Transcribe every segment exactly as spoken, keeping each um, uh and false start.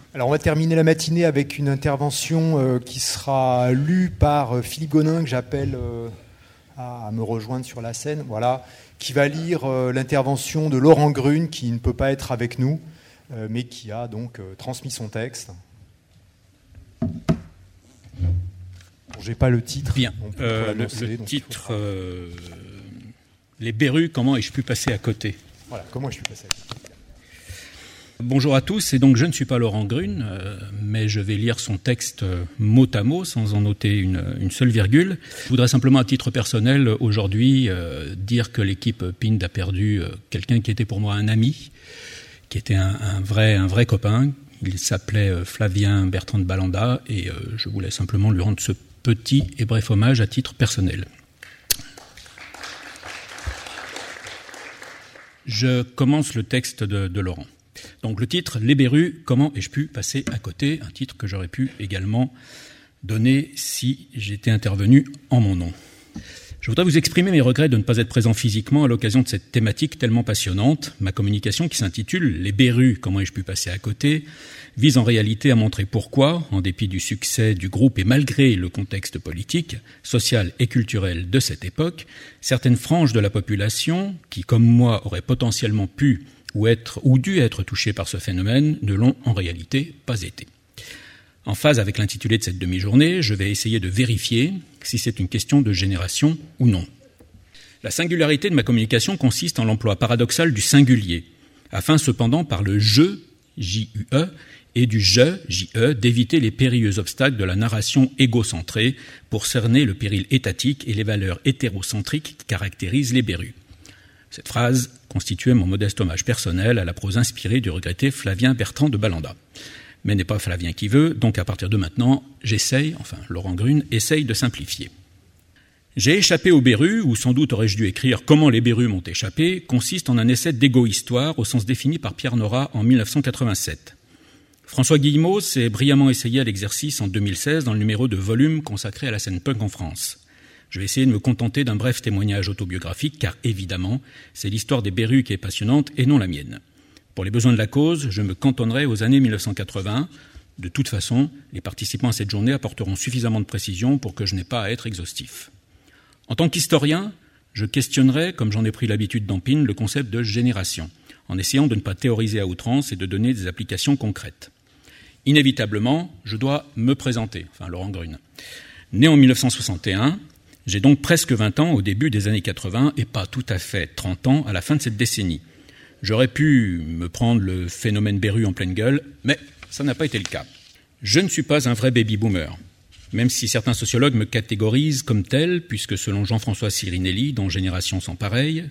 Alors on va terminer la matinée avec une intervention euh, qui sera lue par euh, Philippe Gonin, que j'appelle euh, à, à me rejoindre sur la scène, voilà, qui va lire euh, l'intervention de Laurent Grune, qui ne peut pas être avec nous, euh, mais qui a donc euh, transmis son texte. Bon, j'ai pas le titre. Bien, euh, le, le titre, euh, Les Berrues, comment ai-je pu passer à côté ? Voilà, comment ai-je pu passer à côté ? Bonjour à tous, et donc je ne suis pas Laurent Grune, euh, mais je vais lire son texte euh, mot à mot, sans en noter une, une seule virgule. Je voudrais simplement, à titre personnel, aujourd'hui, euh, dire que l'équipe P I N D a perdu euh, quelqu'un qui était pour moi un ami, qui était un, un, vrai, un vrai copain. Il s'appelait euh, Flavien Bertrand de Balanda, et euh, je voulais simplement lui rendre ce petit et bref hommage à titre personnel. Je commence le texte de, de Laurent. Donc le titre, Les Berrues, comment ai-je pu passer à côté ? Un titre que j'aurais pu également donner si j'étais intervenu en mon nom. Je voudrais vous exprimer mes regrets de ne pas être présent physiquement à l'occasion de cette thématique tellement passionnante. Ma communication qui s'intitule « Les Berrues, comment ai-je pu passer à côté ?» vise en réalité à montrer pourquoi, en dépit du succès du groupe et malgré le contexte politique, social et culturel de cette époque, certaines franges de la population, qui comme moi auraient potentiellement pu ou être ou dû être touchés par ce phénomène, ne l'ont en réalité pas été. En phase avec l'intitulé de cette demi-journée, je vais essayer de vérifier si c'est une question de génération ou non. La singularité de ma communication consiste en l'emploi paradoxal du singulier, afin cependant par le « je » J U E et du « je » J E d'éviter les périlleux obstacles de la narration égocentrée pour cerner le péril étatique et les valeurs hétérocentriques qui caractérisent les Berrues. Cette phrase constituait mon modeste hommage personnel à la prose inspirée du regretté Flavien Bertrand de Balanda. Mais n'est pas Flavien qui veut, donc à partir de maintenant, j'essaye, enfin Laurent Grune, essaye de simplifier. J'ai échappé aux Berrues, ou sans doute aurais-je dû écrire « Comment les Berrues m'ont échappé » consiste en un essai d'égo-histoire au sens défini par Pierre Nora en dix-neuf cent quatre-vingt-sept. François Guillemot s'est brillamment essayé à l'exercice en deux mille seize dans le numéro de volume consacré à la scène punk en France. Je vais essayer de me contenter d'un bref témoignage autobiographique, car évidemment, c'est l'histoire des Berrues qui est passionnante et non la mienne. Pour les besoins de la cause, je me cantonnerai aux années dix-neuf cent quatre-vingts. De toute façon, les participants à cette journée apporteront suffisamment de précision pour que je n'ai pas à être exhaustif. En tant qu'historien, je questionnerai, comme j'en ai pris l'habitude dans P I N, le concept de génération, en essayant de ne pas théoriser à outrance et de donner des applications concrètes. Inévitablement, je dois me présenter, enfin Laurent Grune. Né en dix-neuf cent soixante et un, j'ai donc presque vingt ans au début des années quatre-vingts et pas tout à fait trente ans à la fin de cette décennie. J'aurais pu me prendre le phénomène Berrue en pleine gueule, mais ça n'a pas été le cas. Je ne suis pas un vrai baby-boomer, même si certains sociologues me catégorisent comme tel, puisque selon Jean-François Sirinelli, dans Génération sans pareil,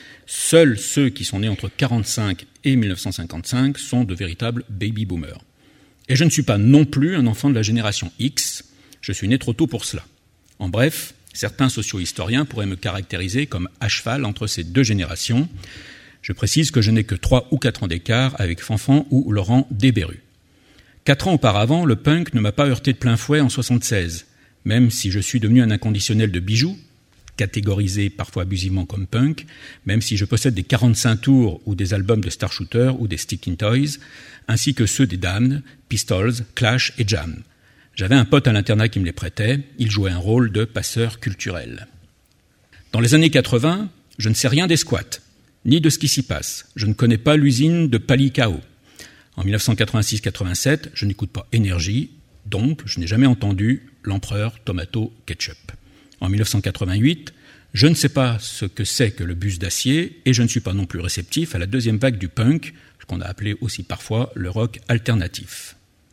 seuls ceux qui sont nés entre quarante-cinq et dix-neuf cent cinquante-cinq sont de véritables baby-boomers. Et je ne suis pas non plus un enfant de la génération X, je suis né trop tôt pour cela. En bref, certains socio-historiens pourraient me caractériser comme à cheval entre ces deux générations. Je précise que je n'ai que trois ou quatre ans d'écart avec Fanfan ou Laurent des Berrues. Quatre ans auparavant, le punk ne m'a pas heurté de plein fouet en soixante-seize, même si je suis devenu un inconditionnel de bijoux, catégorisé parfois abusivement comme punk, même si je possède des quarante-cinq tours ou des albums de Star Shooter ou des Stickin' Toys, ainsi que ceux des Damned, Pistols, Clash et Jam. J'avais un pote à l'internat qui me les prêtait, il jouait un rôle de passeur culturel. Dans les années quatre-vingts, je ne sais rien des squats, ni de ce qui s'y passe. Je ne connais pas l'usine de Palikao. En dix-neuf cent quatre-vingt-six quatre-vingt-sept, je n'écoute pas Énergie, donc je n'ai jamais entendu l'empereur Tomato Ketchup. En dix-neuf cent quatre-vingt-huit, je ne sais pas ce que c'est que le bus d'acier et je ne suis pas non plus réceptif à la deuxième vague du punk, ce qu'on a appelé aussi parfois le rock alternatif.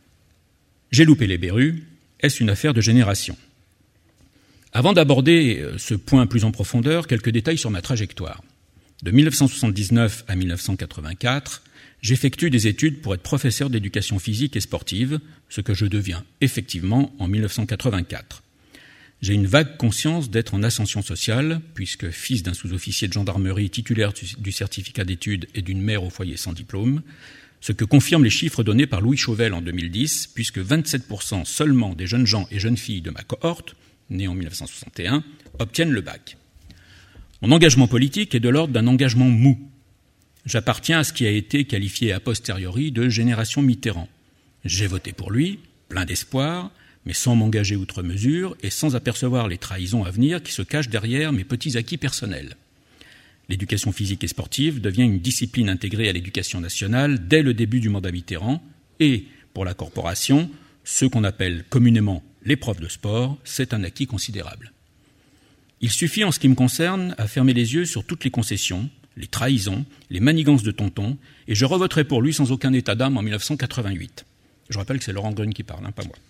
J'ai loupé les Berrues, est-ce une affaire de génération ? Avant d'aborder ce point plus en profondeur, quelques détails sur ma trajectoire. De dix-neuf cent soixante-dix-neuf à dix-neuf cent quatre-vingt-quatre, j'effectue des études pour être professeur d'éducation physique et sportive, ce que je deviens effectivement en dix-neuf cent quatre-vingt-quatre. J'ai une vague conscience d'être en ascension sociale, puisque fils d'un sous-officier de gendarmerie titulaire du certificat d'études et d'une mère au foyer sans diplôme, ce que confirment les chiffres donnés par Louis Chauvel en deux mille dix, puisque vingt-sept pour cent seulement des jeunes gens et jeunes filles de ma cohorte, nés en dix-neuf cent soixante et un, obtiennent le bac. Mon engagement politique est de l'ordre d'un engagement mou. J'appartiens à ce qui a été qualifié a posteriori de génération Mitterrand. J'ai voté pour lui, plein d'espoir, mais sans m'engager outre mesure et sans apercevoir les trahisons à venir qui se cachent derrière mes petits acquis personnels. L'éducation physique et sportive devient une discipline intégrée à l'éducation nationale dès le début du mandat Mitterrand et, pour la corporation, ceux qu'on appelle communément les profs de sport, c'est un acquis considérable. Il suffit, en ce qui me concerne, à fermer les yeux sur toutes les concessions, les trahisons, les manigances de tonton, et je revoterai pour lui sans aucun état d'âme en mille neuf cent quatre-vingt-huit. Je rappelle que c'est Laurent Grune qui parle, hein, pas moi.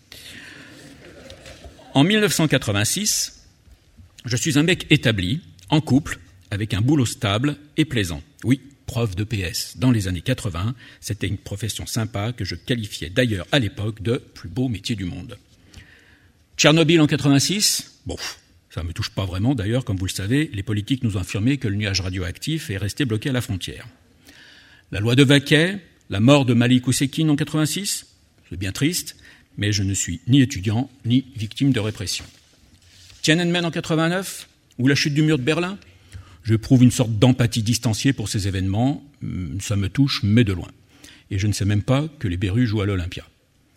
En mille neuf cent quatre-vingt-six, je suis un mec établi, en couple, avec un boulot stable et plaisant. Oui, prof de P S. Dans les années quatre-vingts, c'était une profession sympa que je qualifiais d'ailleurs à l'époque de plus beau métier du monde. Tchernobyl en quatre-vingt-six, bon, ça ne me touche pas vraiment. D'ailleurs, comme vous le savez, les politiques nous ont affirmé que le nuage radioactif est resté bloqué à la frontière. La loi de Vaquet, la mort de Malik Oussekine en quatre-vingt-six, c'est bien triste, mais je ne suis ni étudiant, ni victime de répression. Tiananmen en quatre-vingt-neuf, ou la chute du mur de Berlin, j'éprouve une sorte d'empathie distanciée pour ces événements, ça me touche, mais de loin. Et je ne sais même pas que les Berus jouent à l'Olympia.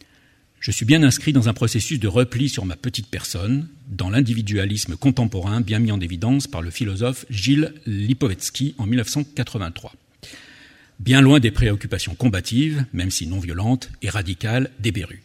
Je suis bien inscrit dans un processus de repli sur ma petite personne, dans l'individualisme contemporain bien mis en évidence par le philosophe Gilles Lipovetsky en mille neuf cent quatre-vingt-trois. Bien loin des préoccupations combatives, même si non violentes et radicales, des Berus.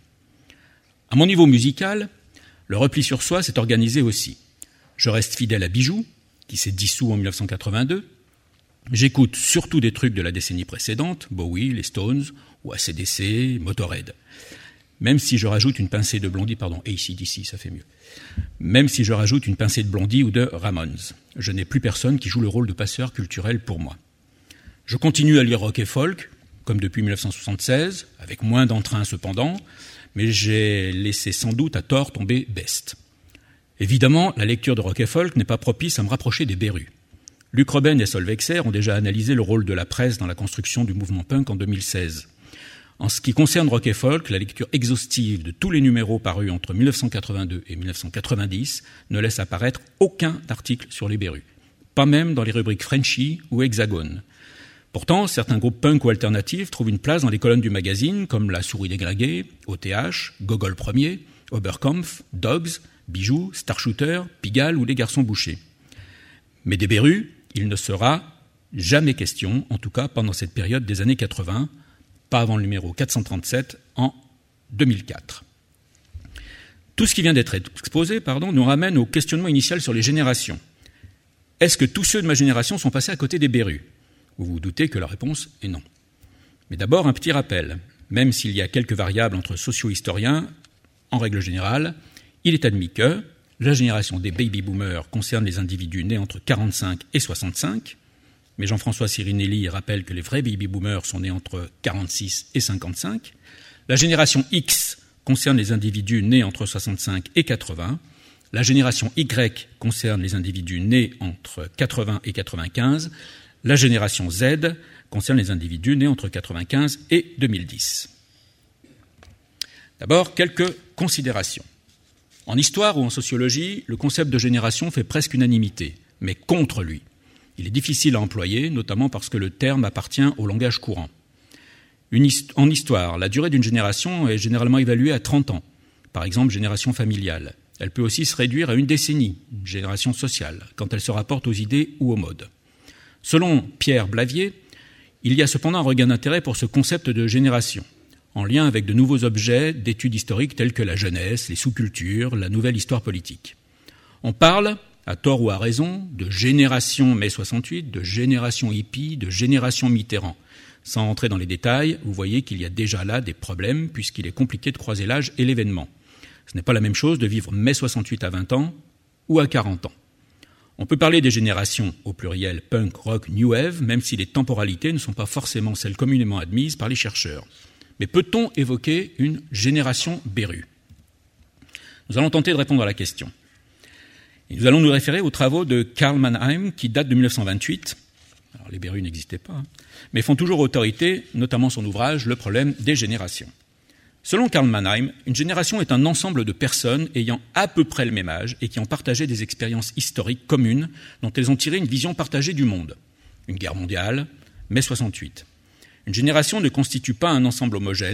À mon niveau musical, le repli sur soi s'est organisé aussi. Je reste fidèle à Bijou, qui s'est dissous en mille neuf cent quatre-vingt-deux. J'écoute surtout des trucs de la décennie précédente, Bowie, les Stones, ou A C D C, Motorhead. Même si je rajoute une pincée de Blondie, pardon, A C D C, ça fait mieux. Même si je rajoute une pincée de Blondie ou de Ramones. Je n'ai plus personne qui joue le rôle de passeur culturel pour moi. Je continue à lire rock et folk, comme depuis mille neuf cent soixante-seize, avec moins d'entrain cependant, mais j'ai laissé sans doute à tort tomber Best. Évidemment, la lecture de rock et folk n'est pas propice à me rapprocher des Berus. Luc Robben et Sol Vexer ont déjà analysé le rôle de la presse dans la construction du mouvement punk en deux mille seize. En ce qui concerne rock et folk, la lecture exhaustive de tous les numéros parus entre mille neuf cent quatre-vingt-deux et mille neuf cent quatre-vingt-dix ne laisse apparaître aucun article sur les Berus, pas même dans les rubriques Frenchy ou Hexagone. Pourtant, certains groupes punk ou alternatifs trouvent une place dans les colonnes du magazine, comme La Souris déglinguée, O T H, Gogol Premier, Oberkampf, Dogs, Bijou, Starshooter, Pigalle ou Les Garçons Bouchés. Mais des Berus, il ne sera jamais question, en tout cas pendant cette période des années quatre-vingts, pas avant le numéro quatre cent trente-sept en deux mille quatre. Tout ce qui vient d'être exposé pardon, nous ramène au questionnement initial sur les générations. Est-ce que tous ceux de ma génération sont passés à côté des Berus ? Vous vous doutez que la réponse est non. Mais d'abord, un petit rappel. Même s'il y a quelques variables entre socio-historiens, en règle générale, il est admis que la génération des baby-boomers concerne les individus nés entre quarante-cinq et soixante-cinq, mais Jean-François Sirinelli rappelle que les vrais baby-boomers sont nés entre quarante-six et cinquante-cinq. La génération X concerne les individus nés entre soixante-cinq et quatre-vingts. La génération Y concerne les individus nés entre quatre-vingts et quatre-vingt-quinze. La génération Z concerne les individus nés entre quatre-vingt-quinze et deux mille dix. D'abord, quelques considérations. En histoire ou en sociologie, le concept de génération fait presque unanimité, mais contre lui. Il est difficile à employer, notamment parce que le terme appartient au langage courant. Une hist- en histoire, la durée d'une génération est généralement évaluée à trente ans. Par exemple, génération familiale. Elle peut aussi se réduire à une décennie, une génération sociale, quand elle se rapporte aux idées ou aux modes. Selon Pierre Blavier, il y a cependant un regain d'intérêt pour ce concept de génération, en lien avec de nouveaux objets d'études historiques tels que la jeunesse, les sous-cultures, la nouvelle histoire politique. On parle, à tort ou à raison, de génération mai soixante-huit, de génération hippie, de génération Mitterrand. Sans entrer dans les détails, vous voyez qu'il y a déjà là des problèmes puisqu'il est compliqué de croiser l'âge et l'événement. Ce n'est pas la même chose de vivre mai soixante-huit à vingt ans ou à quarante ans. On peut parler des générations, au pluriel punk, rock, new wave, même si les temporalités ne sont pas forcément celles communément admises par les chercheurs. Mais peut-on évoquer une génération Beru ? Nous allons tenter de répondre à la question. Et nous allons nous référer aux travaux de Karl Mannheim, qui datent de mille neuf cent vingt-huit. Alors, les Berus n'existaient pas, hein, mais font toujours autorité, notamment son ouvrage « Le problème des générations ». Selon Karl Mannheim, une génération est un ensemble de personnes ayant à peu près le même âge et qui ont partagé des expériences historiques communes dont elles ont tiré une vision partagée du monde. Une guerre mondiale, mai soixante-huit. Une génération ne constitue pas un ensemble homogène,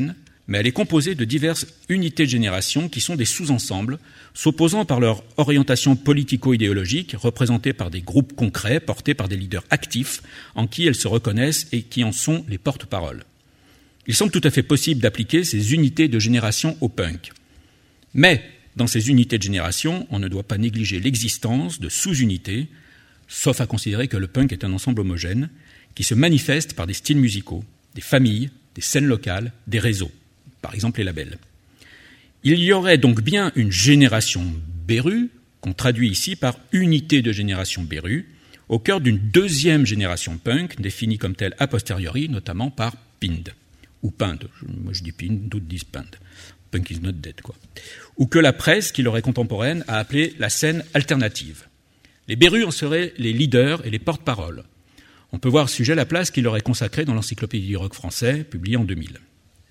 mais elle est composée de diverses unités de génération qui sont des sous-ensembles, s'opposant par leur orientation politico-idéologique, représentées par des groupes concrets, portés par des leaders actifs, en qui elles se reconnaissent et qui en sont les porte-paroles. Il semble tout à fait possible d'appliquer ces unités de génération au punk. Mais, dans ces unités de génération, on ne doit pas négliger l'existence de sous-unités, sauf à considérer que le punk est un ensemble homogène, qui se manifeste par des styles musicaux, des familles, des scènes locales, des réseaux, par exemple les labels. Il y aurait donc bien une génération Beru, qu'on traduit ici par unité de génération Beru, au cœur d'une deuxième génération punk, définie comme telle a posteriori, notamment par Pind, ou Pind, moi je dis Pind, d'autres disent Pind, punk is not dead, quoi. Ou que la presse, qui leur est contemporaine, a appelé la scène alternative. Les Beru en seraient les leaders et les porte-paroles. On peut voir à ce sujet la place qu'il leur est consacrée dans l'encyclopédie du rock français, publiée en deux mille.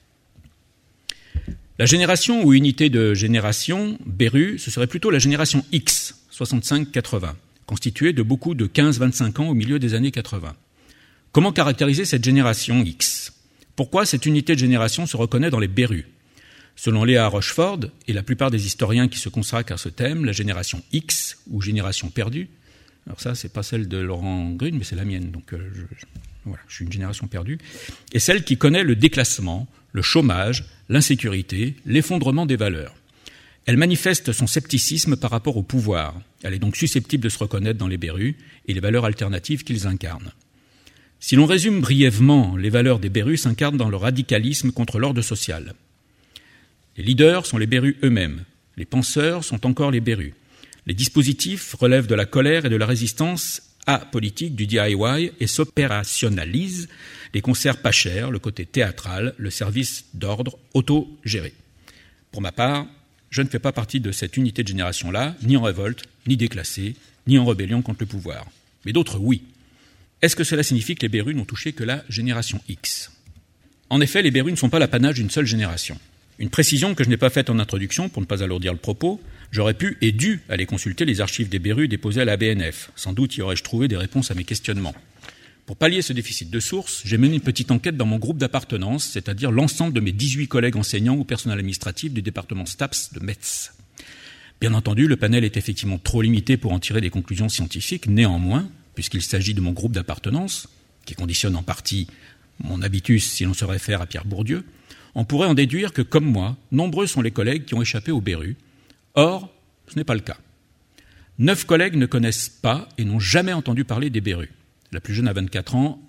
La génération ou unité de génération Beru, ce serait plutôt la génération X, soixante-cinq quatre-vingts, constituée de beaucoup de quinze vingt-cinq ans au milieu des années quatre-vingts. Comment caractériser cette génération X ? Pourquoi cette unité de génération se reconnaît dans les Beru ? Selon Léa Rocheford et la plupart des historiens qui se consacrent à ce thème, la génération X, ou génération perdue, alors ça, c'est pas celle de Laurent Grune, mais c'est la mienne, donc euh, je, je, voilà, je suis une génération perdue, est celle qui connaît le déclassement, le chômage, l'insécurité, l'effondrement des valeurs. Elle manifeste son scepticisme par rapport au pouvoir. Elle est donc susceptible de se reconnaître dans les Beru et les valeurs alternatives qu'ils incarnent. Si l'on résume brièvement, les valeurs des Beru s'incarnent dans le radicalisme contre l'ordre social. Les leaders sont les Beru eux-mêmes. Les penseurs sont encore les Beru. Les dispositifs relèvent de la colère et de la résistance apolitique du D I Y et s'opérationnalisent les concerts pas chers, le côté théâtral, le service d'ordre auto-géré. Pour ma part, je ne fais pas partie de cette unité de génération-là, ni en révolte, ni déclassée, ni en rébellion contre le pouvoir. Mais d'autres, oui. Est-ce que cela signifie que les Beru n'ont touché que la génération X ? En effet, les Beru ne sont pas l'apanage d'une seule génération. Une précision que je n'ai pas faite en introduction, pour ne pas alourdir le propos, j'aurais pu et dû aller consulter les archives des Beru déposées à la B N F. Sans doute y aurais-je trouvé des réponses à mes questionnements. Pour pallier ce déficit de sources, j'ai mené une petite enquête dans mon groupe d'appartenance, c'est-à-dire l'ensemble de mes dix-huit collègues enseignants ou personnel administratif du département STAPS de Metz. Bien entendu, le panel est effectivement trop limité pour en tirer des conclusions scientifiques. Néanmoins, puisqu'il s'agit de mon groupe d'appartenance, qui conditionne en partie mon habitus si l'on se réfère à Pierre Bourdieu, on pourrait en déduire que, comme moi, nombreux sont les collègues qui ont échappé aux Beru. Or, ce n'est pas le cas. Neuf collègues ne connaissent pas et n'ont jamais entendu parler des Beru. La plus jeune a vingt-quatre ans,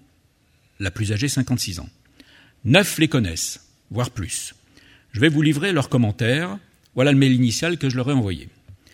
la plus âgée cinquante-six ans. Neuf les connaissent, voire plus. Je vais vous livrer leurs commentaires. Voilà le mail initial que je leur ai envoyé.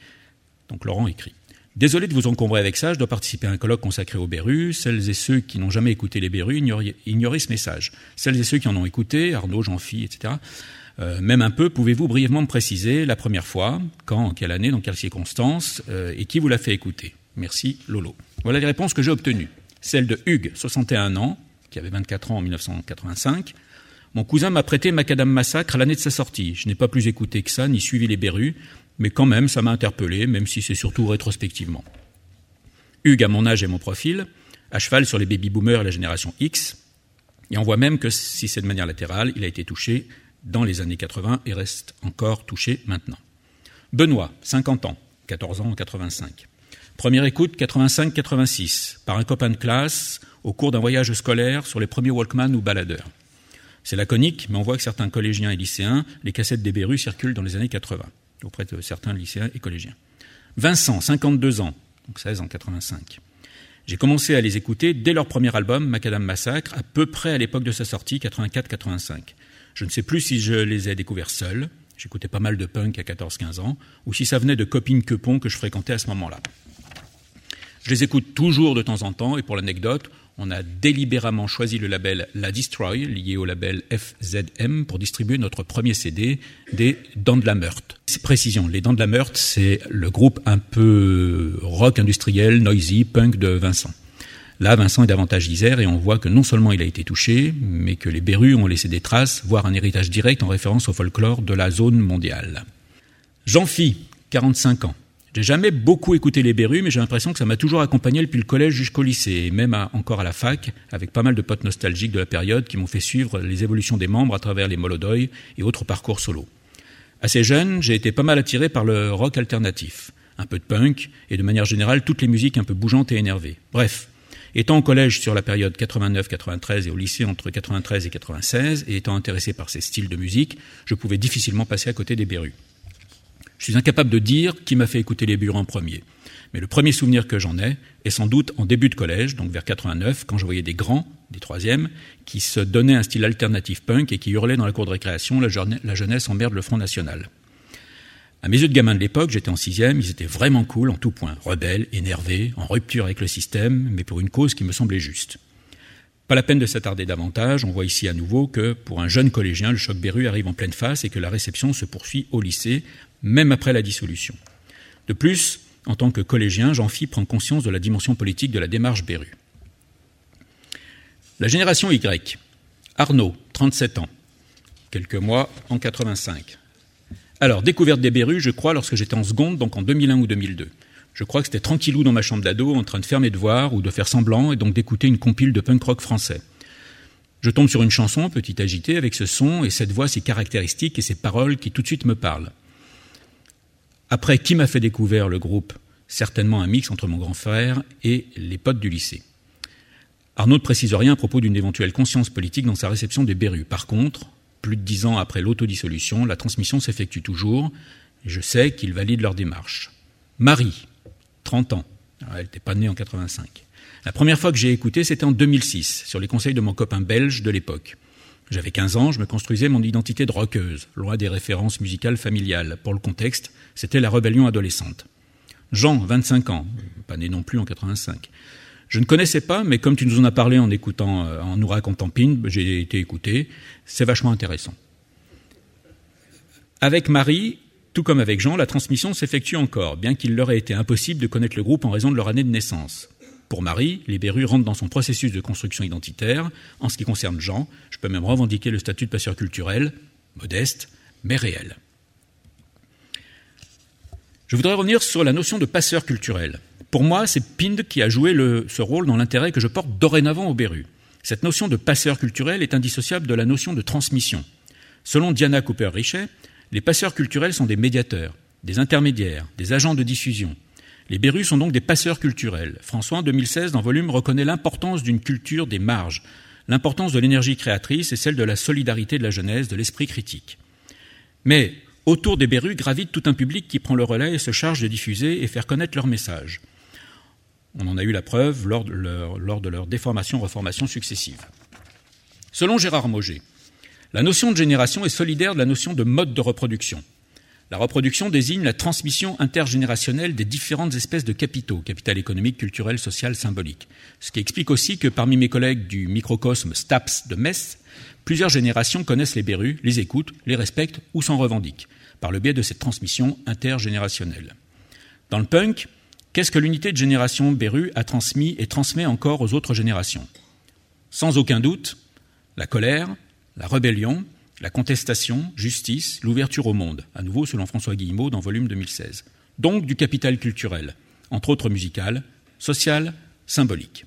Donc Laurent écrit. Désolé de vous encombrer avec ça, je dois participer à un colloque consacré aux Beru. Celles et ceux qui n'ont jamais écouté les Beru ignoraient ce message. Celles et ceux qui en ont écouté, Arnaud, Jean-Phi, et cetera, euh, même un peu, pouvez-vous brièvement me préciser la première fois, quand, en quelle année, dans quelles circonstances, euh, et qui vous l'a fait écouter ? Merci, Lolo. Voilà les réponses que j'ai obtenues. Celle de Hugues, soixante et un ans, qui avait vingt-quatre ans en mille neuf cent quatre-vingt-cinq. Mon cousin m'a prêté Macadam Massacre à l'année de sa sortie. Je n'ai pas plus écouté que ça, ni suivi les Beru, mais quand même, ça m'a interpellé, même si c'est surtout rétrospectivement. Hugues a mon âge et mon profil, à cheval sur les baby-boomers et la génération X, et on voit même que si c'est de manière latérale, il a été touché dans les années quatre-vingts et reste encore touché maintenant. Benoît, cinquante ans, quatorze ans en quatre-vingt-cinq. Première écoute, quatre-vingt-cinq quatre-vingt-six, par un copain de classe, au cours d'un voyage scolaire sur les premiers Walkman ou baladeurs. C'est laconique, mais on voit que certains collégiens et lycéens, les cassettes des Beru circulent dans les années quatre-vingts, auprès de certains lycéens et collégiens. Vincent, cinquante-deux ans, donc seize en quatre-vingt-cinq. J'ai commencé à les écouter dès leur premier album, Macadam Massacre, à peu près à l'époque de sa sortie, quatre-vingt-quatre quatre-vingt-cinq. Je ne sais plus si je les ai découverts seuls, j'écoutais pas mal de punk à quatorze quinze ans, ou si ça venait de copines quepons que je fréquentais à ce moment-là. Je les écoute toujours de temps en temps, et pour l'anecdote, on a délibérément choisi le label La Destroy, lié au label F Z M, pour distribuer notre premier C D des Dents de la Meurthe. Précision, les Dents de la Meurthe, c'est le groupe un peu rock industriel, noisy, punk de Vincent. Là, Vincent est davantage d'Isère et on voit que non seulement il a été touché, mais que les Beru ont laissé des traces, voire un héritage direct en référence au folklore de la zone mondiale. Jean-Phi, quarante-cinq ans. J'ai jamais beaucoup écouté les Berus, mais j'ai l'impression que ça m'a toujours accompagné depuis le collège jusqu'au lycée, et même à, encore à la fac, avec pas mal de potes nostalgiques de la période qui m'ont fait suivre les évolutions des membres à travers les Molodoy et autres parcours solo. Assez jeune, j'ai été pas mal attiré par le rock alternatif, un peu de punk, et de manière générale, toutes les musiques un peu bougeantes et énervées. Bref, étant au collège sur la période quatre-vingt-neuf quatre-vingt-treize et au lycée entre quatre-vingt-treize et quatre-vingt-seize, et étant intéressé par ces styles de musique, je pouvais difficilement passer à côté des Berus. Je suis incapable de dire qui m'a fait écouter les Berus en premier. Mais le premier souvenir que j'en ai est sans doute en début de collège, donc vers quatre-vingt-neuf, quand je voyais des grands, des troisièmes, qui se donnaient un style alternatif punk et qui hurlaient dans la cour de récréation « La jeunesse emmerde le Front National ». À mes yeux de gamin de l'époque, j'étais en sixième, ils étaient vraiment cool en tout point, rebelles, énervés, en rupture avec le système, mais pour une cause qui me semblait juste. Pas la peine de s'attarder davantage, on voit ici à nouveau que pour un jeune collégien, le choc Berus arrive en pleine face et que la réception se poursuit au lycée, même après la dissolution. De plus, en tant que collégien, Jean-Phi prend conscience de la dimension politique de la démarche Berus. La génération Y. Arnaud, trente-sept ans, quelques mois en quatre-vingt-cinq. Alors, découverte des Berus, je crois, lorsque j'étais en seconde, donc en deux mille un ou deux mille deux. Je crois que c'était tranquillou dans ma chambre d'ado, en train de faire mes devoirs ou de faire semblant, et donc d'écouter une compile de punk rock français. Je tombe sur une chanson, petit agitée, avec ce son et cette voix si caractéristique et ces paroles qui tout de suite me parlent. Après, qui m'a fait découvrir le groupe ? Certainement un mix entre mon grand frère et les potes du lycée. Arnaud ne précise rien à propos d'une éventuelle conscience politique dans sa réception des Berus. Par contre, plus de dix ans après l'autodissolution, la transmission s'effectue toujours, et je sais qu'ils valident leur démarche. Marie, trente ans, alors elle n'était pas née en quatre-vingt-cinq. La première fois que j'ai écouté, c'était en deux mille six, sur les conseils de mon copain belge de l'époque. J'avais quinze ans, je me construisais mon identité de rockeuse, loin des références musicales familiales. Pour le contexte, c'était la rébellion adolescente. Jean, vingt-cinq ans, pas né non plus en quatre-vingt-cinq. Je ne connaissais pas, mais comme tu nous en as parlé en écoutant, en nous racontant Pin, j'ai été écouté. C'est vachement intéressant. Avec Marie, tout comme avec Jean, la transmission s'effectue encore, bien qu'il leur ait été impossible de connaître le groupe en raison de leur année de naissance. Pour Marie, les Berus rentrent dans son processus de construction identitaire. En ce qui concerne Jean, je peux même revendiquer le statut de passeur culturel, modeste, mais réel. Je voudrais revenir sur la notion de passeur culturel. Pour moi, c'est Pind qui a joué le, ce rôle dans l'intérêt que je porte dorénavant aux Berus. Cette notion de passeur culturel est indissociable de la notion de transmission. Selon Diana Cooper-Richet, les passeurs culturels sont des médiateurs, des intermédiaires, des agents de diffusion. Les Berus sont donc des passeurs culturels. François, en deux mille seize, dans Volume, reconnaît l'importance d'une culture des marges, l'importance de l'énergie créatrice et celle de la solidarité de la jeunesse, de l'esprit critique. Mais autour des Berus gravite tout un public qui prend le relais et se charge de diffuser et faire connaître leur message. On en a eu la preuve lors de leur, lors de leur déformation-reformation successive. Selon Gérard Mauger, la notion de génération est solidaire de la notion de mode de reproduction. La reproduction désigne la transmission intergénérationnelle des différentes espèces de capitaux, capital économique, culturel, social, symbolique. Ce qui explique aussi que parmi mes collègues du microcosme STAPS de Metz, plusieurs générations connaissent les Berus, les écoutent, les respectent ou s'en revendiquent, par le biais de cette transmission intergénérationnelle. Dans le punk, qu'est-ce que l'unité de génération Berus a transmis et transmet encore aux autres générations ? Sans aucun doute, la colère, la rébellion, la contestation, justice, l'ouverture au monde, à nouveau selon François Guillemot dans Volume deux mille seize. Donc du capital culturel, entre autres musical, social, symbolique.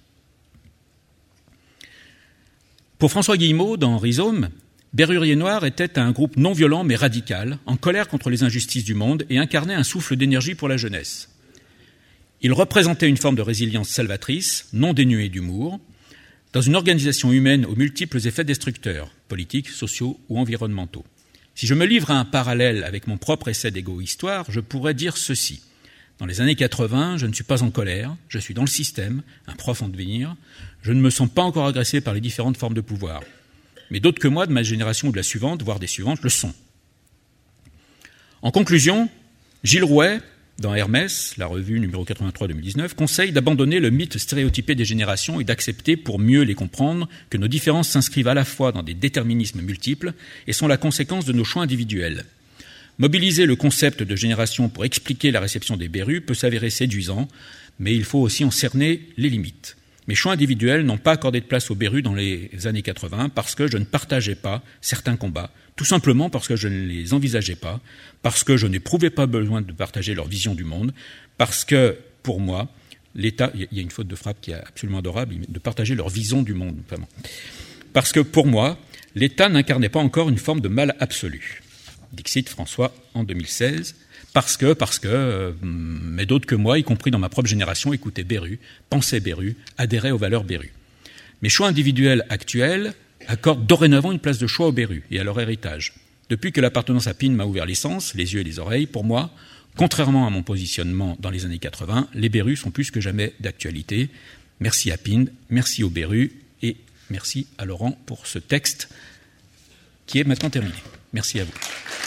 Pour François Guillemot, dans Rhizome, Berrurier Noir était un groupe non violent mais radical, en colère contre les injustices du monde et incarnait un souffle d'énergie pour la jeunesse. Il représentait une forme de résilience salvatrice, non dénuée d'humour, dans une organisation humaine aux multiples effets destructeurs, politiques, sociaux ou environnementaux. Si je me livre à un parallèle avec mon propre essai d'égo-histoire, je pourrais dire ceci. Dans les années quatre-vingts, je ne suis pas en colère, je suis dans le système, un prof en devenir, je ne me sens pas encore agressé par les différentes formes de pouvoir. Mais d'autres que moi, de ma génération ou de la suivante, voire des suivantes, le sont. En conclusion, Gilles Rouet, dans Hermès, la revue numéro quatre-vingt-trois deux mille dix-neuf, conseille d'abandonner le mythe stéréotypé des générations et d'accepter, pour mieux les comprendre, que nos différences s'inscrivent à la fois dans des déterminismes multiples et sont la conséquence de nos choix individuels. Mobiliser le concept de génération pour expliquer la réception des Berus peut s'avérer séduisant, mais il faut aussi en cerner les limites. Mes choix individuels n'ont pas accordé de place aux Berus dans les années quatre-vingts parce que je ne partageais pas certains combats, tout simplement parce que je ne les envisageais pas, parce que je n'éprouvais pas besoin de partager leur vision du monde, parce que, pour moi, l'État... Il y a une faute de frappe qui est absolument adorable, de partager leur vision du monde, vraiment. Parce que, pour moi, l'État n'incarnait pas encore une forme de mal absolu. Dixit François en deux mille seize, parce que, parce que, euh, mais d'autres que moi, y compris dans ma propre génération, écoutaient Beru, pensaient Beru, adhéraient aux valeurs Beru. Mes choix individuels actuels accordent dorénavant une place de choix aux Berus et à leur héritage. Depuis que l'appartenance à Pine m'a ouvert les sens, les yeux et les oreilles, pour moi, contrairement à mon positionnement dans les années quatre-vingts, les Berus sont plus que jamais d'actualité. Merci à Pine, merci aux Berus et merci à Laurent pour ce texte qui est maintenant terminé. Merci à vous.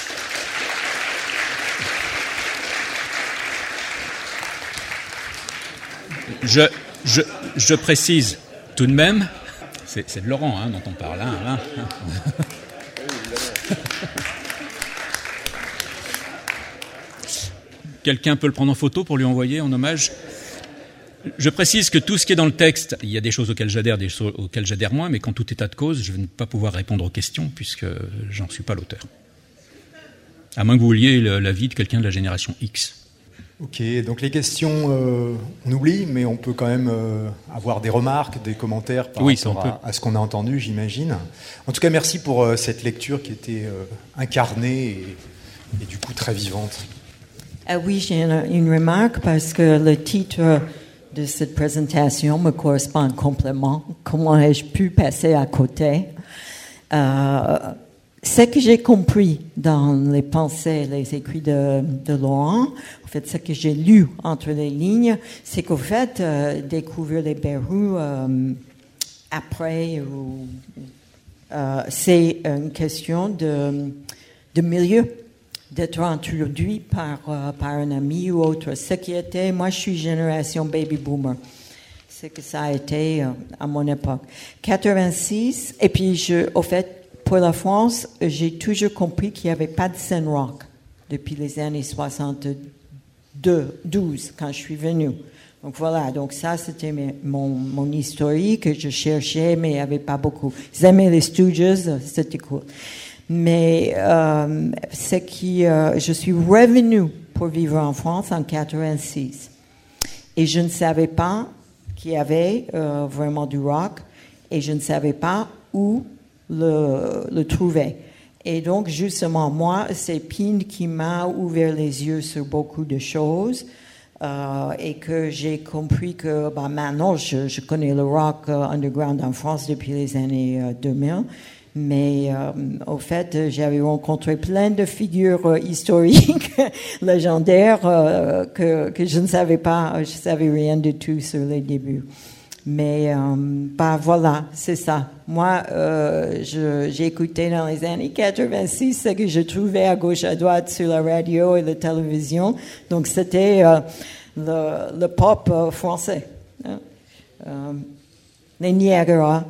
Je, je, je précise tout de même, c'est, c'est de Laurent hein, dont on parle. Hein, hein. Quelqu'un peut le prendre en photo pour lui envoyer en hommage. Je précise que tout ce qui est dans le texte, il y a des choses auxquelles j'adhère, des choses auxquelles j'adhère moins, mais qu'en tout état de cause, je ne vais pas pouvoir répondre aux questions puisque j'en suis pas l'auteur. À moins que vous vouliez l'avis de quelqu'un de la génération X. Ok, donc les questions, euh, on oublie, mais on peut quand même euh, avoir des remarques, des commentaires par oui, rapport à, à ce qu'on a entendu, j'imagine. En tout cas, merci pour euh, cette lecture qui était euh, incarnée et, et du coup très vivante. Ah oui, j'ai une, une remarque parce que le titre de cette présentation me correspond complètement. Comment ai-je pu passer à côté? euh, Ce que j'ai compris dans les pensées, les écrits de, de Laurent, en fait, ce que j'ai lu entre les lignes, c'est qu'au fait, euh, découvrir les Berus euh, après, ou, euh, c'est une question de, de milieu, d'être introduit par, euh, par un ami ou autre. Ce qui était, moi je suis génération baby boomer. C'est que ça a été euh, à mon époque. quatre-vingt-six, et puis je, au fait, pour la France, j'ai toujours compris qu'il n'y avait pas de scène rock depuis les années soixante-deux, douze, quand je suis venue. Donc voilà, donc ça c'était mes, mon, mon historique que je cherchais, mais il n'y avait pas beaucoup. Ils aimaient les Stooges, c'était cool. Mais euh, c'est qui, euh, je suis revenue pour vivre en France en quatre-vingt-six. Et je ne savais pas qu'il y avait euh, vraiment du rock, et je ne savais pas où Le, le trouver. Et donc, justement, moi, c'est Pine qui m'a ouvert les yeux sur beaucoup de choses euh, et que j'ai compris que bah, maintenant, je, je connais le rock euh, underground en France depuis les années euh, deux mille. Mais euh, au fait, j'avais rencontré plein de figures euh, historiques, légendaires, euh, que, que je ne savais pas, je ne savais rien du tout sur les débuts. Mais, euh, bah voilà, c'est ça. Moi, euh, je, j'ai écouté dans les années quatre-vingt-six ce que je trouvais à gauche, à droite sur la radio et la télévision. Donc, c'était euh, le, le pop euh, français. Hein? Euh, les Niagara.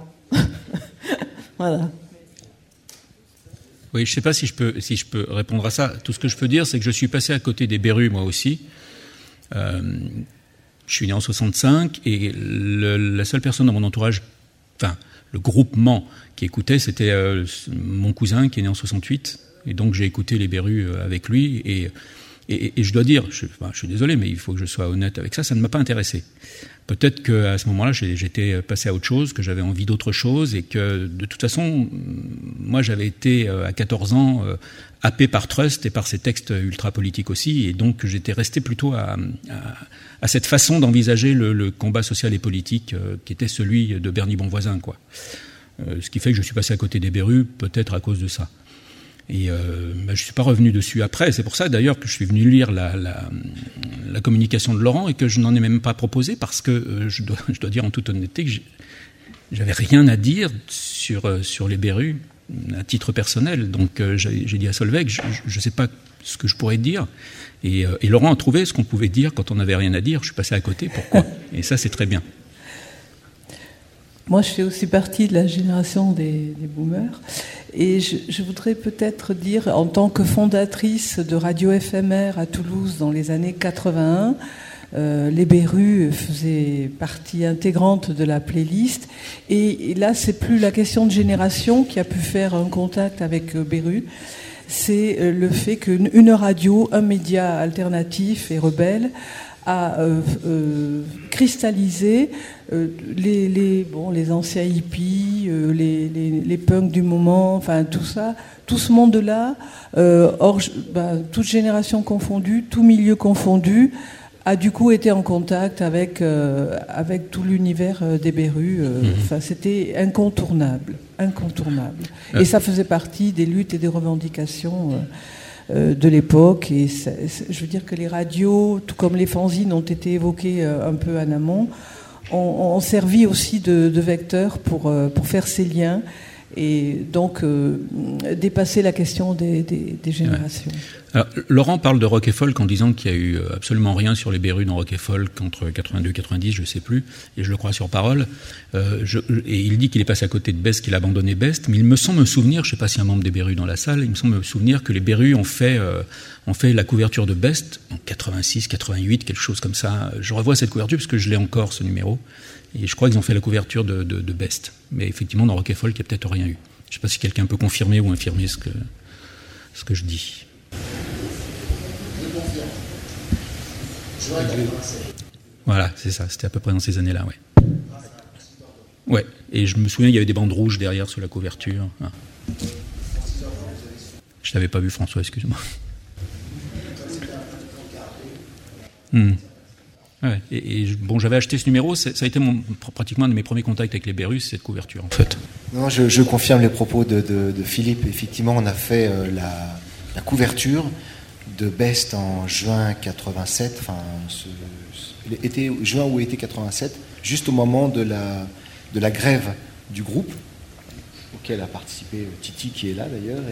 Voilà. Oui, je ne sais pas si je, peux, si je peux répondre à ça. Tout ce que je peux dire, c'est que je suis passé à côté des Berus, moi aussi. Euh, Je suis né en soixante-cinq et le, la seule personne dans mon entourage, enfin le groupement qui écoutait, c'était euh, mon cousin qui est né en soixante-huit. Et donc j'ai écouté les Berus avec lui. Et, et, et je dois dire, je, enfin, je suis désolé, mais il faut que je sois honnête avec ça, ça ne m'a pas intéressé. Peut-être qu'à ce moment-là, j'étais passé à autre chose, que j'avais envie d'autre chose et que de toute façon, moi j'avais été à quatorze ans happé par Trust et par ses textes ultra-politiques aussi. Et donc j'étais resté plutôt à... à à cette façon d'envisager le, le combat social et politique euh, qui était celui de Bernie Bonvoisin, quoi. Euh, ce qui fait que je suis passé à côté des Berus, peut-être à cause de ça. Et euh, ben, je ne suis pas revenu dessus après. C'est pour ça, d'ailleurs, que je suis venu lire la, la, la communication de Laurent et que je n'en ai même pas proposé parce que euh, je, dois, je dois dire en toute honnêteté que j'avais rien à dire sur, euh, sur les Berus à titre personnel. Donc euh, j'ai, j'ai dit à Solveig, je ne sais pas ce que je pourrais dire. Et, euh, et Laurent a trouvé ce qu'on pouvait dire quand on n'avait rien à dire. Je suis passé à côté. Pourquoi ? Et ça, c'est très bien. Moi, je fais aussi partie de la génération des, des boomers. Et je, je voudrais peut-être dire, en tant que fondatrice de Radio Éphémère à Toulouse dans les années quatre-vingt-un, euh, les Berus faisaient partie intégrante de la playlist. Et, et là, c'est plus la question de génération qui a pu faire un contact avec euh, Berus. C'est euh, le fait qu'une une radio, un média alternatif et rebelle, a euh, euh, cristallisé euh, les, les, bon, les anciens hippies, euh, les, les, les punks du moment, enfin tout ça, tout ce monde-là, euh, hors, bah, toute génération confondue, tout milieu confondu, a du coup été en contact avec, euh, avec tout l'univers euh, des Berus. Euh, mmh. Enfin, c'était incontournable, incontournable. Euh. Et ça faisait partie des luttes et des revendications euh, de l'époque, et ça, je veux dire que les radios, tout comme les fanzines ont été évoquées un peu en amont, ont, ont servi aussi de, de vecteurs pour, pour faire ces liens et donc euh, dépasser la question des, des, des générations. Ouais. Alors, Laurent parle de rock et folk en disant qu'il n'y a eu absolument rien sur les Berus dans rock et folk entre quatre-vingt-deux et quatre-vingt-dix, je ne sais plus, et je le crois sur parole. Euh, je, et il dit qu'il est passé à côté de Best, qu'il a abandonné Best, mais il me semble me souvenir, je ne sais pas s'il y a un membre des Berus dans la salle, il me semble me souvenir que les Berus ont fait, euh, ont fait la couverture de Best en quatre-vingt-six, quatre-vingt-huit, quelque chose comme ça. Je revois cette couverture parce que je l'ai encore, ce numéro, et je crois qu'ils ont fait la couverture de, de, de Best. Mais effectivement, dans rock et folk, il n'y a peut-être rien eu. Je ne sais pas si quelqu'un peut confirmer ou infirmer ce que, ce que je dis. Voilà, c'est ça, c'était à peu près dans ces années-là, ouais. Ouais, et je me souviens, il y avait des bandes rouges derrière sur la couverture. Ah. Je n'avais pas vu, François, excuse-moi. Hmm. Ouais, et, et bon, j'avais acheté ce numéro, ça a été mon, pratiquement un de mes premiers contacts avec les Berus, cette couverture, en fait. Non, je, je confirme les propos de, de, de Philippe. Effectivement, on a fait euh, la, la couverture de Best en juin quatre-vingt-sept, enfin, ce, ce, été, juin ou été quatre-vingt-sept, juste au moment de la, de la grève du groupe, auquel a participé Titi, qui est là d'ailleurs.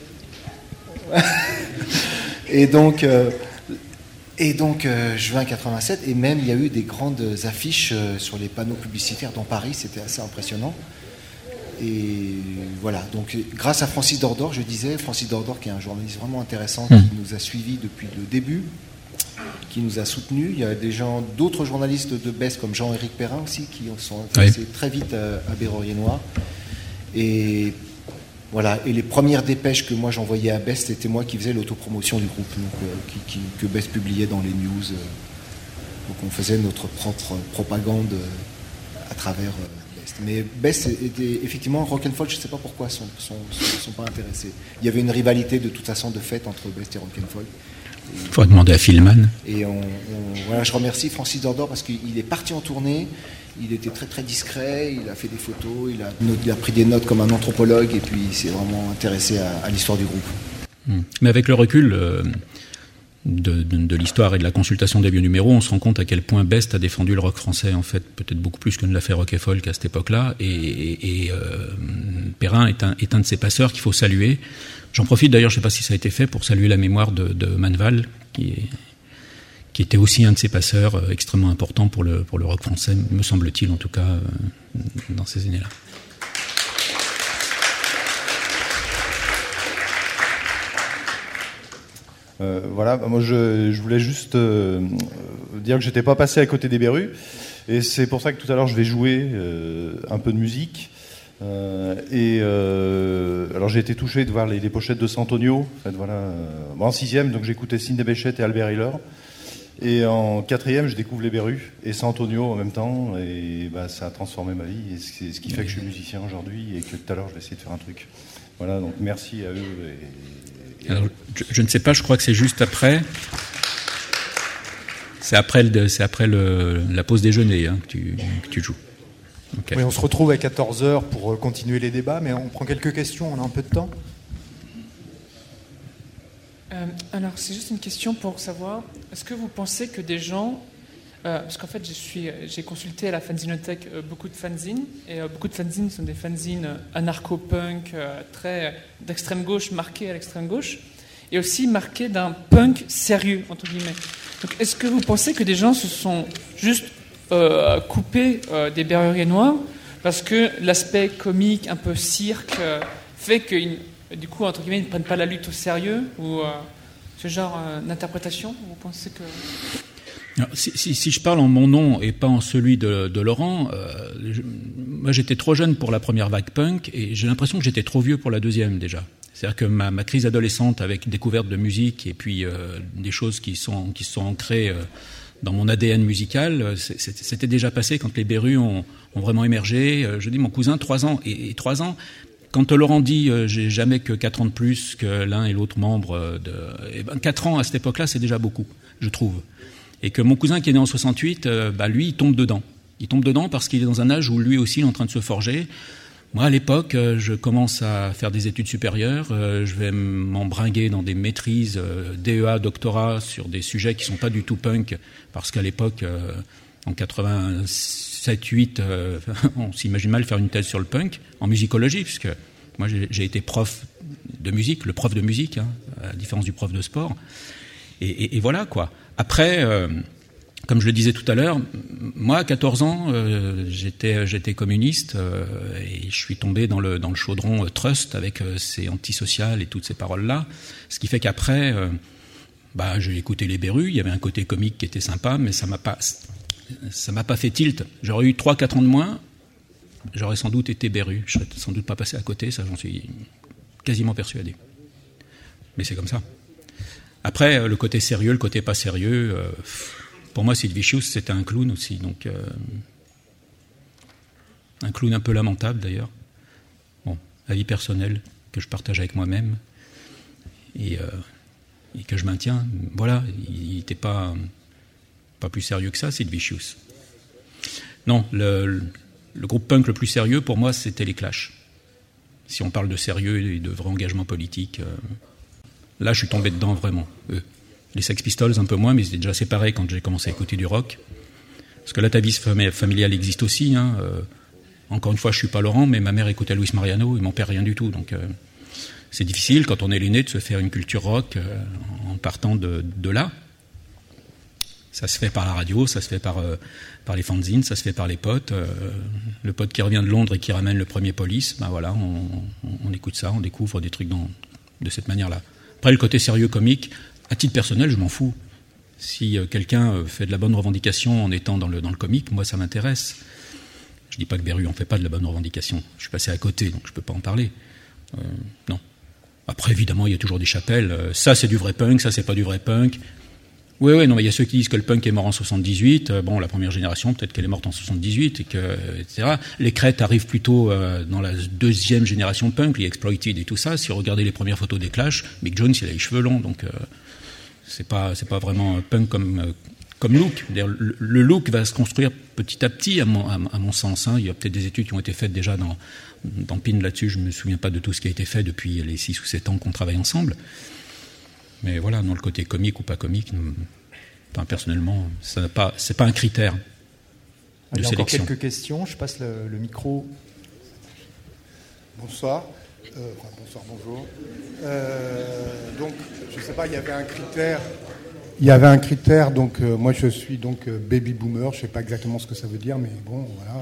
Et, et donc, euh, et donc euh, juin quatre-vingt-sept, et même il y a eu des grandes affiches euh, sur les panneaux publicitaires dans Paris, c'était assez impressionnant. Et voilà, donc grâce à Francis Dordor, je disais, Francis Dordor qui est un journaliste vraiment intéressant, qui nous a suivis depuis le début, qui nous a soutenus. Il y a des gens, d'autres journalistes de Best comme Jean-Éric Perrin aussi, qui sont intéressés oui. très vite à, à Berrurier Noir. Et voilà, et les premières dépêches que moi j'envoyais à Best, c'était moi qui faisais l'autopromotion du groupe, donc, euh, qui, qui, que Best publiait dans les news. Euh, donc on faisait notre propre propagande euh, à travers... Euh, Mais Best était effectivement rock'n'folk, je ne sais pas pourquoi ils ne sont, sont, sont pas intéressés. Il y avait une rivalité de toute façon de fait entre Best et rock'n'folk. Il faudrait demander à Philman. Et on, on, voilà, je remercie Francis Dordor parce qu'il est parti en tournée, il était très très discret, il a fait des photos, il a, il a pris des notes comme un anthropologue et puis il s'est vraiment intéressé à, à l'histoire du groupe. Mais avec le recul... Euh... De, de, de l'histoire et de la consultation des vieux numéros, on se rend compte à quel point Best a défendu le rock français, en fait, peut-être beaucoup plus que ne l'a fait Rock et Folk à cette époque-là. Et, et, et euh, Perrin est un, est un de ces passeurs qu'il faut saluer. J'en profite d'ailleurs, je ne sais pas si ça a été fait, pour saluer la mémoire de, de Manval, qui, est, qui était aussi un de ces passeurs extrêmement importants pour le, pour le rock français, me semble-t-il, en tout cas, euh, dans ces années-là. Euh, voilà, moi je, je voulais juste euh, dire que j'étais pas passé à côté des Berus, et c'est pour ça que tout à l'heure je vais jouer euh, un peu de musique. Euh, et euh, alors j'ai été touché de voir les, les pochettes de Santonio. En fait, voilà, euh, bon, en sixième, donc j'écoutais Sidney Bechet et Albert Hiller, et en quatrième je découvre les Berus et Santonio en même temps, et bah, ça a transformé ma vie, et c'est ce qui fait que je suis musicien aujourd'hui, et que tout à l'heure je vais essayer de faire un truc. Voilà, donc merci à eux. Et, Alors, je, je ne sais pas, je crois que c'est juste après. C'est après, le, c'est après le, la pause déjeuner hein, que, tu, que tu joues. Okay. Oui, on se retrouve à quatorze heures pour continuer les débats, mais on prend quelques questions, on a un peu de temps. Euh, alors, c'est juste une question pour savoir, est-ce que vous pensez que des gens... Euh, parce qu'en fait, je suis, j'ai consulté à la fanzinothèque euh, beaucoup de fanzines, et euh, beaucoup de fanzines sont des fanzines euh, anarcho-punk, euh, très d'extrême gauche, marqués à l'extrême gauche, et aussi marqués d'un punk sérieux, entre guillemets. Donc, est-ce que vous pensez que des gens se sont juste euh, coupés euh, des Berruriers Noirs parce que l'aspect comique, un peu cirque, euh, fait que, du coup, entre guillemets, ils ne prennent pas la lutte au sérieux, ou euh, ce genre euh, d'interprétation? Vous pensez que... Alors, si, si, si je parle en mon nom et pas en celui de, de Laurent, euh, je, moi j'étais trop jeune pour la première vague punk et j'ai l'impression que j'étais trop vieux pour la deuxième déjà. C'est-à-dire que ma, ma crise adolescente avec découverte de musique et puis euh, des choses qui sont qui se sont ancrées euh, dans mon A D N musical, c'était déjà passé quand les Berus ont, ont vraiment émergé. Je dis mon cousin, trois ans et, et trois ans. Quand Laurent dit euh, j'ai jamais que quatre ans de plus que l'un et l'autre membre de, eh ben quatre ans à cette époque-là, c'est déjà beaucoup, je trouve. Et que mon cousin qui est né en soixante-huit, euh, bah lui, il tombe dedans. Il tombe dedans parce qu'il est dans un âge où lui aussi il est en train de se forger. Moi, à l'époque, euh, je commence à faire des études supérieures. Euh, je vais m'embringuer dans des maîtrises, euh, D E A, doctorat, sur des sujets qui sont pas du tout punk, parce qu'à l'époque, euh, en quatre-vingt-sept huit, euh, on s'imagine mal faire une thèse sur le punk, en musicologie, puisque moi, j'ai été prof de musique, le prof de musique, hein, à la différence du prof de sport. Et, et, et voilà, quoi. Après... Euh, Comme je le disais tout à l'heure, moi, à quatorze ans, euh, j'étais, j'étais communiste euh, et je suis tombé dans le, dans le chaudron euh, Trust avec euh, ces antisociales et toutes ces paroles-là. Ce qui fait qu'après, euh, bah, j'ai écouté les Berus. Il y avait un côté comique qui était sympa, mais ça m'a pas, ça m'a pas fait tilt. J'aurais eu trois, quatre ans de moins, j'aurais sans doute été Berus. Je serais sans doute pas passé à côté, ça j'en suis quasiment persuadé. Mais c'est comme ça. Après, le côté sérieux, le côté pas sérieux... Euh, Pour moi, Sid Vicious, c'était un clown aussi, donc euh, un clown un peu lamentable d'ailleurs. Bon, avis personnel que je partage avec moi-même et, euh, et que je maintiens. Voilà, il n'était pas pas plus sérieux que ça, Sid Vicious. Non, le, le groupe punk le plus sérieux pour moi, c'était les Clash. Si on parle de sérieux et de vrai engagement politique, euh, là, je suis tombé dedans vraiment. Eux. Les Sex Pistols, un peu moins, mais ils étaient déjà séparés quand j'ai commencé à écouter du rock. Parce que l'atavisme familial existe aussi. Hein. Euh, encore une fois, je suis pas Laurent, mais ma mère écoutait Luis Mariano et mon père rien du tout. Donc, euh, c'est difficile, quand on est l'aîné, de se faire une culture rock euh, en partant de, de là. Ça se fait par la radio, ça se fait par, euh, par les fanzines, ça se fait par les potes. Euh, le pote qui revient de Londres et qui ramène le premier Police, ben voilà, on, on, on écoute ça, on découvre des trucs dans, de cette manière-là. Après, le côté sérieux comique, à titre personnel, je m'en fous. Si euh, quelqu'un euh, fait de la bonne revendication en étant dans le, dans le comique, moi, ça m'intéresse. Je dis pas que Berus en fait pas de la bonne revendication. Je suis passé à côté, donc je peux pas en parler. Euh, non. Après, évidemment, il y a toujours des chapelles. Euh, ça, c'est du vrai punk, ça, c'est pas du vrai punk. Oui, oui, non, mais il y a ceux qui disent que le punk est mort en soixante-dix-huit. Euh, bon, la première génération, peut-être qu'elle est morte en soixante-dix-huit, et que, et cetera. Les crêtes arrivent plutôt euh, dans la deuxième génération punk, les Exploited et tout ça. Si vous regardez les premières photos des Clash, Mick Jones, il a les cheveux longs, donc... Euh, C'est pas, c'est pas vraiment punk comme, comme look. D'ailleurs, le, le look va se construire petit à petit, à mon, à, à mon sens. Hein. Il y a peut-être des études qui ont été faites déjà dans, dans P I N là-dessus. Je me souviens pas de tout ce qui a été fait depuis les six ou sept ans qu'on travaille ensemble. Mais voilà, dans le côté comique ou pas comique, enfin, personnellement, ça n'a pas, c'est pas un critère de Il y a sélection. encore quelques questions. Je passe le, le micro. Bonsoir. Euh, enfin, bonsoir, bonjour. Euh, donc, je ne sais pas, il y avait un critère. Il y avait un critère, donc euh, moi je suis donc euh, baby boomer, je ne sais pas exactement ce que ça veut dire, mais bon, voilà.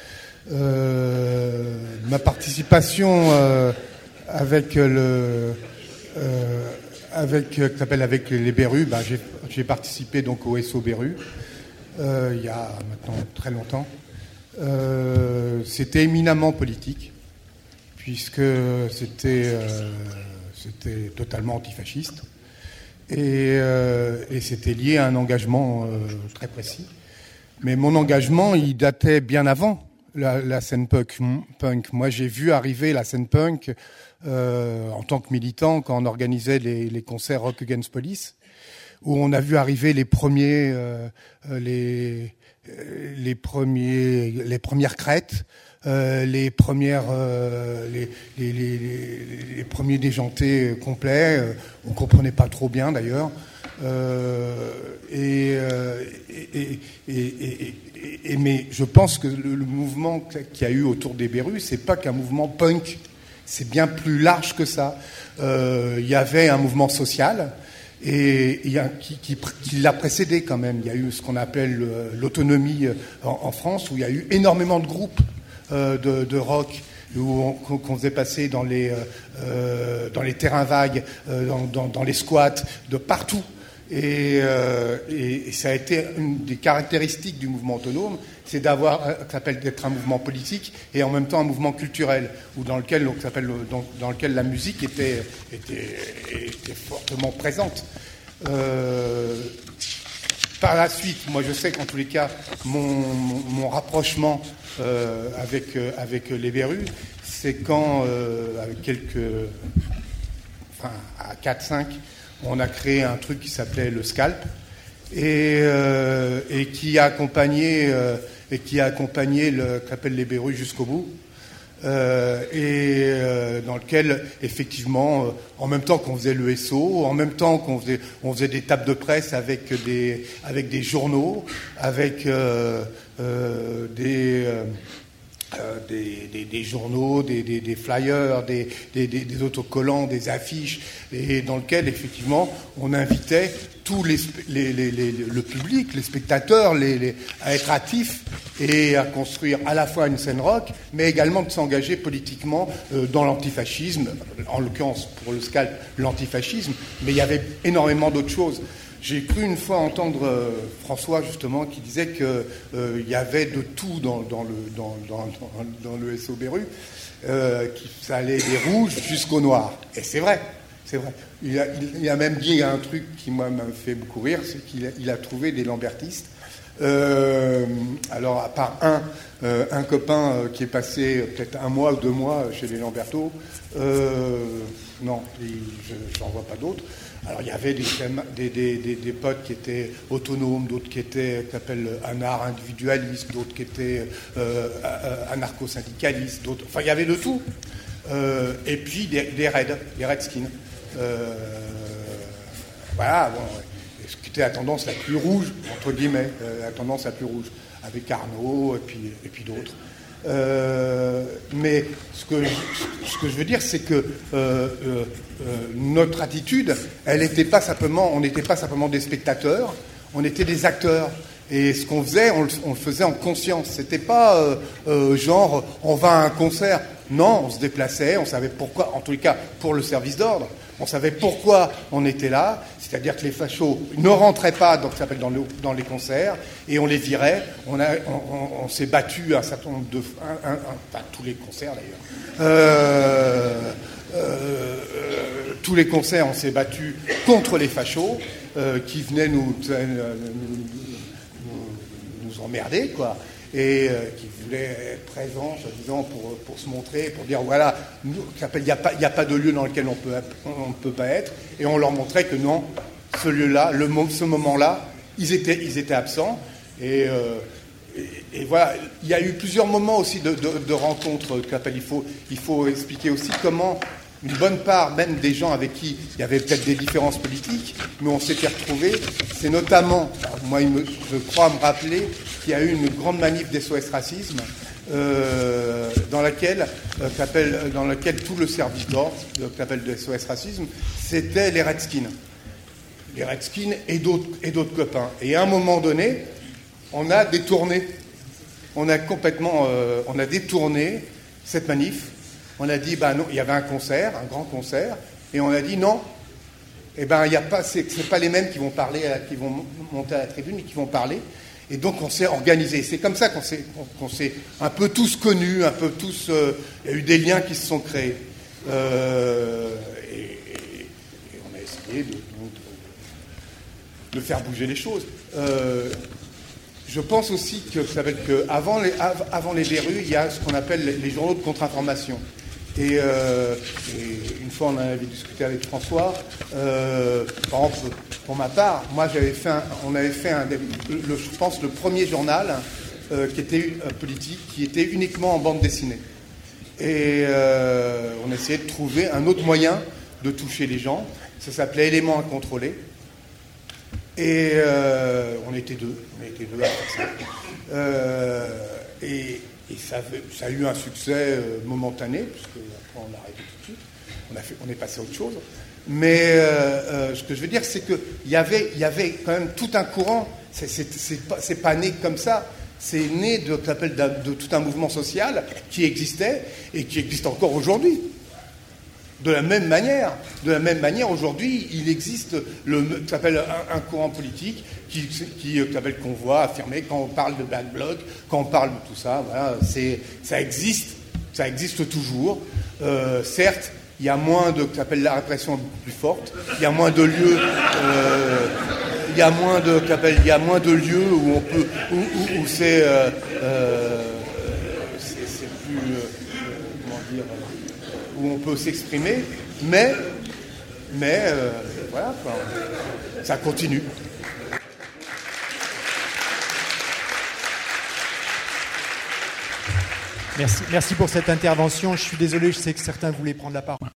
Euh, ma participation euh, avec le, euh, avec, euh, s'appelle avec les Berus, bah, j'ai, j'ai participé donc au S O Berus euh, il y a maintenant très longtemps. Euh, c'était éminemment politique, puisque c'était, euh, c'était totalement antifasciste. Et, euh, et c'était lié à un engagement euh, très précis. Mais mon engagement, il datait bien avant la, la scène punk. punk. Moi, j'ai vu arriver la scène punk euh, en tant que militant quand on organisait les, les concerts Rock Against Police, où on a vu arriver les premiers, euh, les, les premiers, les premières crêtes. Euh, les premières, euh, les, les, les, les, les premiers déjantés complets, euh, on comprenait pas trop bien d'ailleurs, euh, et, euh, et, et, et, et, et mais je pense que le, le mouvement qu'il y a eu autour des Berus, c'est pas qu'un mouvement punk, c'est bien plus large que ça. Euh, il y avait un mouvement social. Et il y a, qui, qui, qui l'a précédé quand même. Il y a eu ce qu'on appelle l'autonomie en, en France, où il y a eu énormément de groupes De, de rock où on, qu'on faisait passer dans les, euh, dans les terrains vagues, euh, dans, dans, dans les squats, de partout. Et, euh, et, et ça a été une des caractéristiques du mouvement autonome, c'est d'avoir, euh, ça s'appelle d'être un mouvement politique et en même temps un mouvement culturel, ou dans lequel, donc, ça s'appelle, dans, dans lequel la musique était, était, était fortement présente. Euh, par la suite, moi je sais qu'en tous les cas, mon, mon, mon rapprochement euh, avec, euh, avec les Berus, c'est quand, euh, avec quelques, enfin à quatre cinq, on a créé un truc qui s'appelait le Scalp et, euh, et qui a accompagné euh, et qui a accompagné le qu'appelle les Berus jusqu'au bout. Euh, et euh, dans lequel, effectivement, euh, en même temps qu'on faisait le S O, en même temps qu'on faisait, on faisait des tables de presse avec des, avec des journaux, avec euh, euh, des, euh, euh, des, des, des journaux, des, des, des flyers, des, des, des, des autocollants, des affiches, et dans lequel, effectivement, on invitait tous les, les, les, les, le public, les spectateurs, les, les, à être actifs et à construire à la fois une scène rock, mais également de s'engager politiquement euh, dans l'antifascisme, en l'occurrence pour le Scalp, l'antifascisme, mais il y avait énormément d'autres choses. J'ai cru une fois entendre euh, François, justement, qui disait qu'il euh, y avait de tout dans, dans, le, dans, dans, dans, dans le S O Beru, euh, qui, ça allait des rouges jusqu'au noir. Et c'est vrai. C'est vrai. Il a, il a même dit un truc qui moi m'a fait beaucoup rire, c'est qu'il a, il a trouvé des lambertistes. Euh, alors, à part un, euh, un copain euh, qui est passé peut-être un mois ou deux mois chez les Lambertos, euh, non, je n'en vois pas d'autres. Alors, il y avait des, des, des, des, des potes qui étaient autonomes, d'autres qui étaient, qui appellent un art individualiste, d'autres qui étaient euh, anarcho-syndicalistes, d'autres. Enfin, il y avait de tout. Euh, et puis des, des raids, des redskins. Euh, voilà, bon, ce qui était la tendance la plus rouge, entre guillemets, euh, la tendance la plus rouge, avec Arnaud et puis, et puis d'autres. Euh, mais ce que, ce que je veux dire, c'est que euh, euh, euh, notre attitude, elle n'était pas simplement, on n'était pas simplement des spectateurs, on était des acteurs. Et ce qu'on faisait, on le, on le faisait en conscience. C'était pas euh, euh, genre, on va à un concert. Non, on se déplaçait, on savait pourquoi, en tous les cas pour le service d'ordre, on savait pourquoi on était là, c'est-à-dire que les fachos ne rentraient pas donc, ça s'appelle dans, le, dans les concerts, et on les virait. On, a, on, on, on s'est battu un certain nombre de... Un, un, un, enfin, tous les concerts d'ailleurs. Euh, euh, tous les concerts, on s'est battu contre les fachos euh, qui venaient nous, nous, nous, nous emmerder, quoi. Et euh, qui voulaient être présents, soi-disant, pour, pour se montrer, pour dire, voilà, il n'y a, a pas de lieu dans lequel on peut, on peut pas être, et on leur montrait que non, ce lieu-là, le, ce moment-là, ils étaient, ils étaient absents, et, euh, et, et voilà, il y a eu plusieurs moments aussi de, de, de rencontres, il faut, il faut expliquer aussi comment une bonne part, même des gens avec qui il y avait peut-être des différences politiques, mais on s'était retrouvés, c'est notamment, moi me, je crois me rappeler qu'il y a eu une grande manif d'S O S Racisme, euh, dans, laquelle, euh, dans laquelle tout le service d'ordre, qui s'appelle de S O S Racisme, c'était les Redskins. Les Redskins et d'autres, et d'autres copains. Et à un moment donné, on a détourné, on a complètement, euh, on a détourné cette manif. On a dit, ben non, il y avait un concert, un grand concert, et on a dit non, eh ben il y a pas, c'est, c'est pas les mêmes qui vont parler, à, qui vont monter à la tribune, mais qui vont parler. Et donc on s'est organisé. C'est comme ça qu'on s'est, qu'on s'est un peu tous connus, un peu tous. Euh, il y a eu des liens qui se sont créés. Euh, et, et, et on a essayé de, de, de faire bouger les choses. Euh, je pense aussi que, ça veut dire que avant les, avant les Berus, il y a ce qu'on appelle les, les journaux de contre-information. Et, euh, et une fois, on en avait discuté avec François. Euh, par exemple, pour ma part, moi, j'avais fait, un, on avait fait, un, le, je pense, le premier journal euh, qui était euh, politique, qui était uniquement en bande dessinée. Et euh, on essayait de trouver un autre moyen de toucher les gens. Ça s'appelait Éléments à contrôler. Et euh, on était deux, on était deux à faire ça. Euh, et Et ça, ça a eu un succès euh, momentané, puisque après on a arrêté tout de suite, on, a fait, on est passé à autre chose. Mais euh, euh, ce que je veux dire, c'est qu'il y avait, y avait quand même tout un courant, c'est, c'est, c'est, pas, c'est pas né comme ça, c'est né de, de, de tout un mouvement social qui existait et qui existe encore aujourd'hui. De la même manière, de la même manière, aujourd'hui, il existe le, ça s'appelle un, un courant politique qui, qui s'appelle Convoi, affirmé, quand on parle de Black Bloc, quand on parle de tout ça, voilà, c'est, ça existe, ça existe toujours. Euh, certes, il y a moins de, ça s'appelle la répression est beaucoup plus forte, il y a moins de lieux, euh, il y a moins de, il y a moins de lieux où on peut, où, où, où c'est, euh, euh, c'est, c'est plus, euh, comment dire, où on peut s'exprimer, mais, mais euh, voilà, quoi, ça continue. Merci, merci pour cette intervention. Je suis désolé, je sais que certains voulaient prendre la parole.